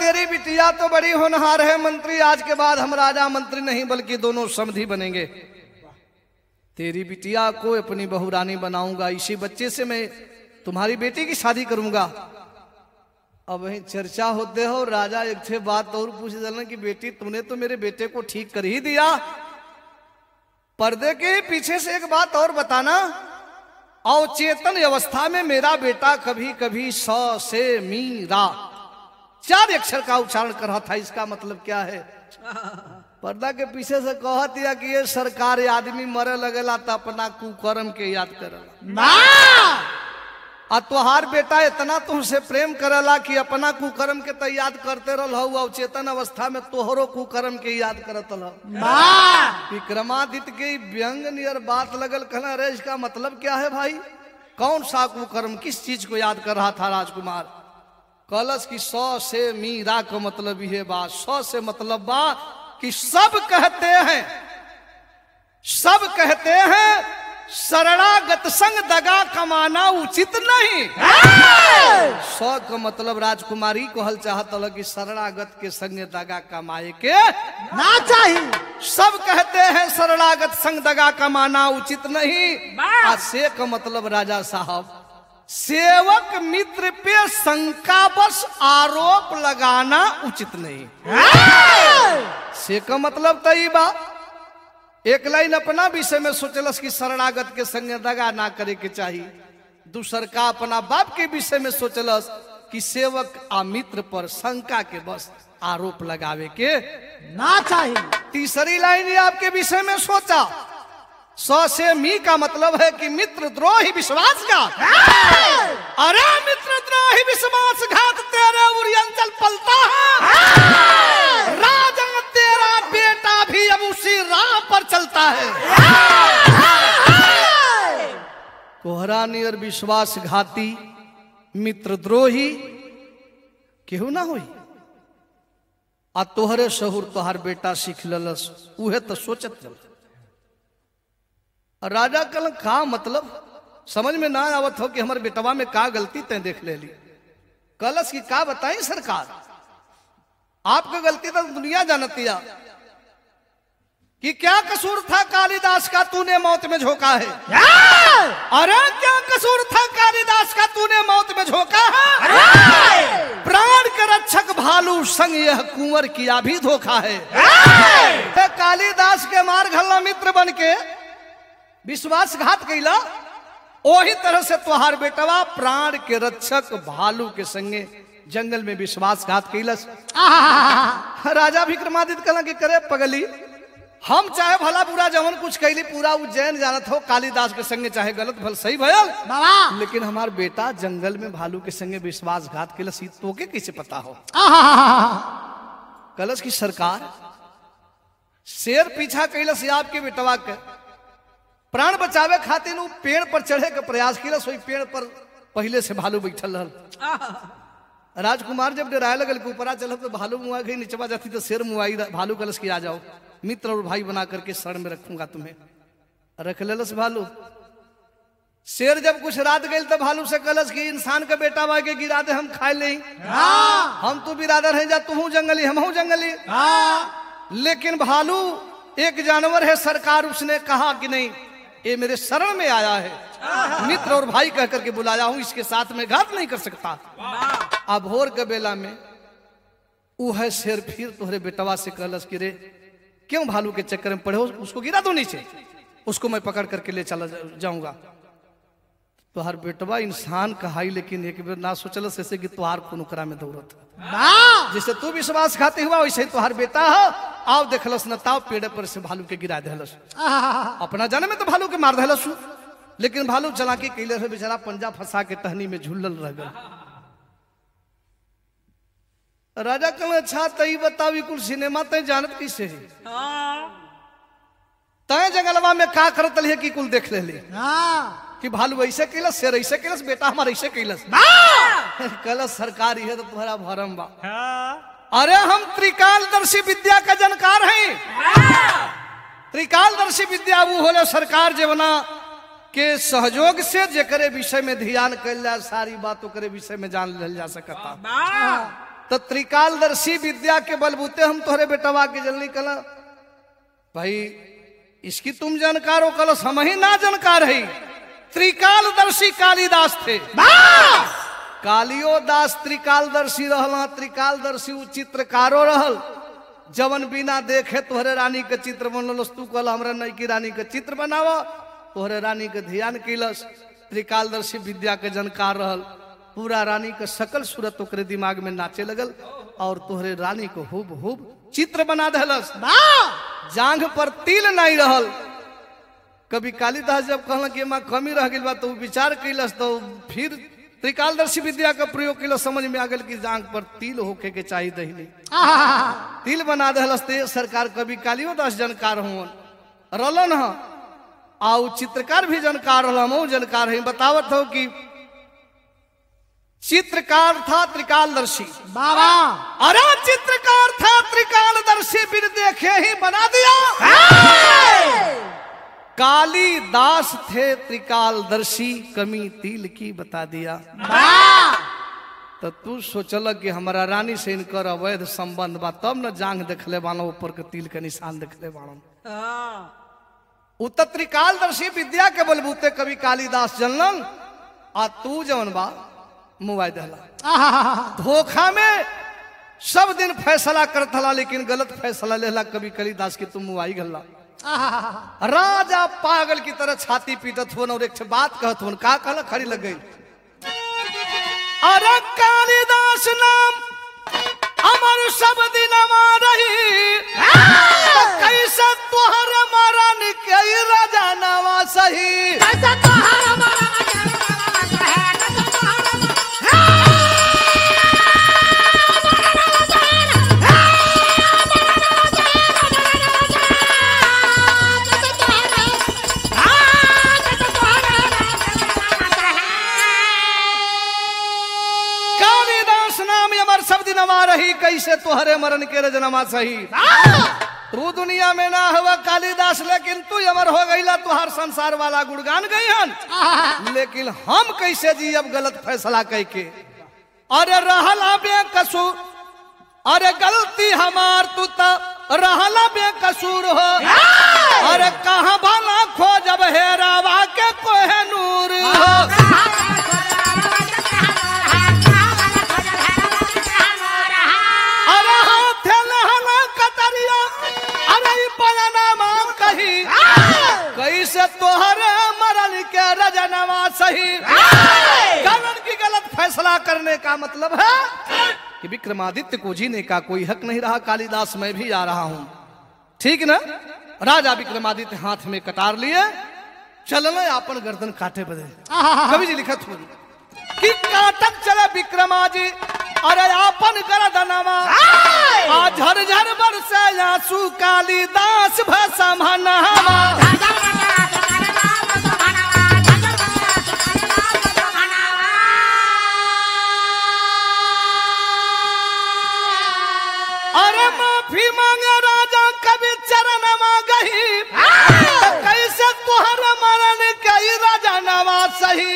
Speaker 1: तेरी बिटिया तो बड़ी होनहार है मंत्री, आज के बाद हम राजा मंत्री नहीं बल्कि दोनों समधी बनेंगे। तेरी बिटिया को अपनी बहू रानी बनाऊंगा, इसी बच्चे से मैं तुम्हारी बेटी की शादी करूंगा। अब वही चर्चा होते हो, राजा एक थे बात और पूछ देना कि बेटी तूने तो मेरे बेटे को ठीक कर ही दिया, पर्दे के पीछे से एक बात और बताना, अवचेतन अवस्था में मेरा बेटा कभी कभी स से मीरा चार अक्षर का उच्चारण कर रहा था, इसका मतलब क्या है? पर्दा के पीछे से कह दिया कि ये सरकार आदमी मरे लगेला तो अपना कुकर्म के याद करेला, आ तोहार बेटा इतना तुमसे प्रेम करेला कि अपना कुकर्म के तो याद करते रहो, अवचेतन अवस्था में तोहरो कुकर्म के याद करत रहो। विक्रमादित्य के व्यंग नियर बात लगल, कहना अरे इसका मतलब क्या है भाई? कौन सा कुकर्म, किस चीज को याद कर रहा था राजकुमार? कलश की सौ से मीरा का मतलब ये बात, सौ से मतलब बा कि सब कहते हैं, सब कहते हैं शरणागत संग दगा कमाना उचित नहीं। सौ का मतलब राजकुमारी को हल चाहता लग कि शरणागत के संग दगा कमाए के
Speaker 2: ना चाहिए।
Speaker 1: सब कहते हैं शरणागत संग दगा कमाना उचित नहीं। आज से का मतलब राजा साहब, सेवक मित्र पे शंका बस आरोप लगाना उचित नहीं। से का मतलब तई बा, एक लाइन अपना विषय में सोचलस कि शरणागत के संग दगा ना करे के चाहिए, दूसर का अपना बाप के विषय में सोचलस कि सेवक आ मित्र पर शंका के बस आरोप लगावे के
Speaker 2: ना चाहिए।
Speaker 1: तीसरी लाइन आपके विषय में सोचा, सौ से मी का मतलब है कि मित्र द्रोही विश्वासघात। अरे मित्र द्रोही विश्वासघात तेरे उरियंचल पलता है, राजा तेरा बेटा भी अब उसी राह पर चलता है। कोहरा नियर विश्वासघाती मित्र द्रोही केहू ना होई, आ तोहरे शहुर तोहार बेटा सीख ललस, उहे तो सोचत चल। राजा कल का मतलब समझ में ना आवत हो कि हमारे बेटवा में का गलती तय देख ले ली। कलश की का बताई सरकार, आपका गलती तो दुनिया जानती है कि क्या कसूर था कालिदास का तूने मौत में झोंका है। अरे क्या कसूर था कालिदास का तूने मौत में झोंका है। प्राण के रक्षक भालू संग यह कुंवर किया भी धोखा है। तो कालिदास के मार घल्ला मित्र बन के विश्वासघात कैला, वही तरह से तुहार बेटवा प्राण के रक्षक भालू के संगे जंगल में विश्वासघात कैलस। राजा विक्रमादित्य कहला कि करे पगली, हम चाहे भला बुरा जवन कुछ कैली पूरा उज्जैन जानत हो, कालिदास के संगे चाहे गलत भल सही भयल, लेकिन हमार बेटा जंगल में भालू के संगे विश्वासघात कैलस, तो के कैसे पता हो? कलश की सरकार, शेर पीछा कैलस आपके बेटवा के प्राण बचावे खातिर पेड़ पर चढ़े के प्रयास किया, सोई पेड़ पर पहले से भालू बैठल रहल। राजकुमार जब डराए लगल के ऊपरा चल तो भालू मुआ गई, नीचवा जाती तो शेर मुआई। भालू कलश की आ जाओ, मित्र और भाई बना करके शरण में रखूंगा तुम्हें। रख लेलस भालू। शेर जब कुछ रात गई तो भालू से कलश की इंसान का बेटा बा के गिरा दे, हम खाए नहीं, हम तू बिरादर है जा, तू जंगली हम हूं जंगली। लेकिन भालू एक जानवर है सरकार, उसने कहा कि नहीं ये मेरे शरण में आया है, मित्र और भाई कह करके बुलाया हूं, इसके साथ में घात नहीं कर सकता। अब भोर के बेला में वो है शेर फिर तोहरे बेटवा से कहलस कि रे क्यों भालू के चक्कर में पड़े हो, उसको गिरा दो नीचे, उसको मैं पकड़ करके ले चला जाऊंगा। तो हर बेटवा इंसान कहाई, लेकिन एक बार ना सोचल ऐसे कि तुहार खून ओकरा में दौड़त, जैसे तू विश्वास खाते हुआ वैसे ही तुहार बेटा हो। आओ देखलस न ताव पेड़ पर से भालू के गिरा दहलस, अपना जाने में तो भालू के मार दहलस, लेकिन भालू चला के कैले से बेचारा पंजा फंसा के टहनी में झूलल रह गया। राजा कल अच्छा तई बतावी कुल सिनेमा तय जानत कैसे है, तय जंगलवा में का करत है कि कुल देख ले कि भालू ऐसे कैलस, शेर ऐसे कैलस, बेटा हमारा ऐसे कैलस। कलस सरकार है तो तुम्हारा भरम बा। अरे हम त्रिकालदर्शी विद्या का जानकार हैं। त्रिकालदर्शी विद्या वो होले सरकार जेवना के सहयोग से जेकरे विषय में ध्यान कल जाए सारी बातों करे विषय में जान लेल जा सकता। तो त्रिकालदर्शी विद्या के बलबूते हम तोहरे बेटवा के जल्दी कला भाई इसकी तुम जानकार हो कल हम ही ना जानकार है। त्रिकालदर्शी कालिदास थे। कालियो दास त्रिकालदर्शी रहला। त्रिकालदर्शी उ चित्रकारो रहल जवन बिना देखे तोहरे रानी के चित्र बनलस। तू कल हमरा नई की रानी के चित्र बनाव तोहरे रानी के ध्यान किलस। त्रिकालदर्शी विद्या के जानकार रहल। पूरा रानी के सकल सूरत ओकरे दिमाग में नाचे लगल और तोहरे रानी को हुब हुब चित्र बना देलस। जांघ पर तिल नहीं रहल। कभी कालिदास जब कहला कि मां कमी रह गई बा तो विचार कैलस तो फिर त्रिकालदर्शी विद्या का प्रयोग किलो समझ में आ गल कि जांघ पर तिल होके के चाहिए दही तिल बना देलस। ते सरकार कभी कालियो दास जानकार हुन रलन ह आउ चित्रकार भी जानकार रहला जानकार है। बतावत हो कि चित्रकार था त्रिकालदर्शी
Speaker 2: बाबा।
Speaker 1: अरे चित्रकार था त्रिकालदर्शी बिन देखे ही बना दिया। कालिदास थे त्रिकालदर्शी कमी तिल की बता दिया। तो तू सोचल कि हमारा रानी से इनकर अवैध संबंध बा तब न जांग देखले बानो ऊपर के तिल के निशान देखले बानो। उत त्रिकालदर्शी विद्या के बलबूते कवि कालिदास जनलन आ तू जवन बा मुआई दहला। धोखा में सब दिन फैसला करथला लेकिन गलत फैसला लेला कवि कालिदास की तुम मुआई गल्ला। राजा पागल की तरह छाती पीटत हो और एक बात कहत हो का कहला खड़ी लग गई। अरे कालिदास नाम अमर सब दिन रही कैसे तोहर मरण के राजा नावा सही। रही कैसे तोहरे मरण के रजनमा सही। तू दुनिया में ना हुआ कालिदास लेकिन तू अमर हो गईला तुहार संसार वाला गुणगान गई हन। लेकिन हम कैसे जी अब गलत फैसला कह के। अरे रहला बेकसूर अरे गलती हमार तू तो रहला बेकसूर हो। अरे कहाँ भला खोजब हेरावा के कोहिनूर हो। कैसे तोहरे मरण के रजनवा सही। कानून की गलत फैसला करने का मतलब है कि विक्रमादित्य को जीने का कोई हक नहीं रहा। कालिदास मैं भी आ रहा हूं ठीक ना। राजा विक्रमादित्य हाथ में कटार लिए चलने अपन गर्दन काटे बदे। कवि जी लिखत हो कि काटक चले विक्रमाजी अरे आपन गर्दनवा आ झरझर बरसे आंसू कालिदास भसमनवा। अरे माफी मांगे राजा कभी चरण गही कैसे तुहर मरण कई राजा नवा सही।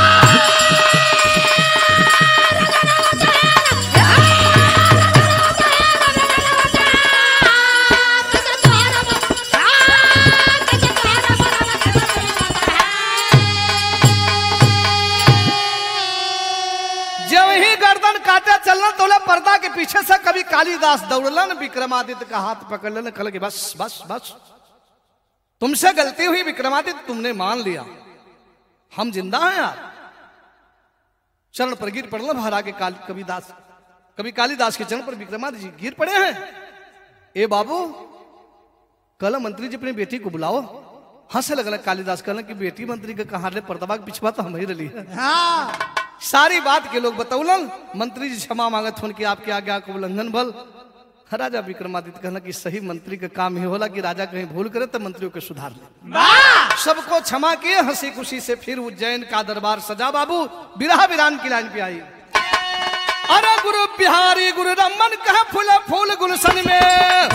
Speaker 1: चलना तोला पर्दा के पीछे से कभी कालिदास दौड़लन विक्रमादित्य का हाथ पकड़ लेने कल के बस बस बस तुमसे गलती हुई विक्रमादित्य तुमने मान लिया हम जिंदा हैं यार। चरण पर गिर पड़ना भरा के काल कवि दास कभी कालिदास के चरण पर विक्रमादित्य जी गिर पड़े हैं। ए बाबू कल मंत्री जी अपनी बेटी को बुलाओ। हंसे लगल कालिदास कहना कि बेटी मंत्री के कहा ले पर्दवा के पिछवा तो हम ही रही। हाँ। सारी बात के लोग बतौलन। मंत्री जी क्षमा मांगत होन कि आपके आज्ञा को उल्लंघन भल। राजा विक्रमादित्य कहना कि सही मंत्री का काम ही होला कि राजा कहीं भूल करे तो मंत्रियों के सुधार ले। सबको क्षमा किए हंसी खुशी से फिर उज्जैन का दरबार सजा। बाबू बिरहा बिरान की लाइन पे आई। अरे गुरु बिहारी गुरु रमन कह फूल फूल गुलशन में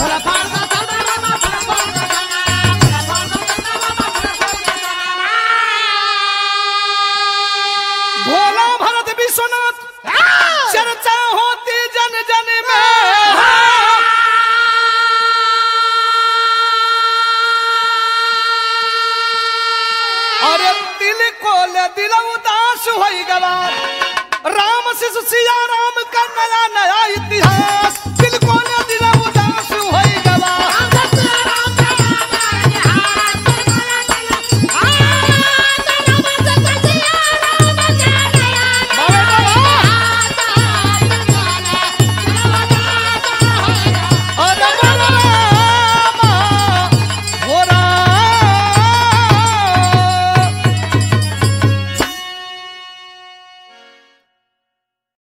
Speaker 1: भोला भरत विश्वनाथ चर्चा होती जन जन ने दिल उदास होई गवार राम शिशु सिया राम का नया नया इतिहास दिल को ने